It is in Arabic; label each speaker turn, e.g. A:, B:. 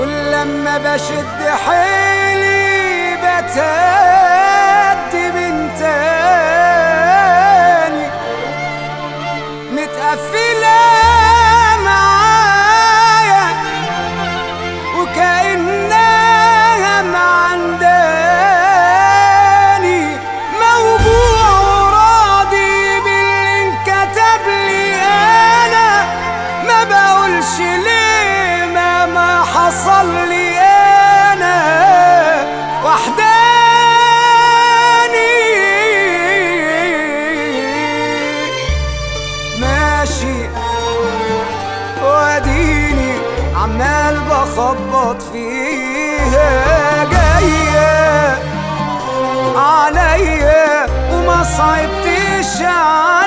A: كل لما بشد حيلي بتهدي من تاني، متقفلة معايا وكأنها معنداني، موجوع وراضي باللي انكتب لي. أنا ما بقولش ليه ما حصل لي، أنا وحداني ماشي واديني عمال بخبط فيها، جاية عليا وما صعبتش عليا.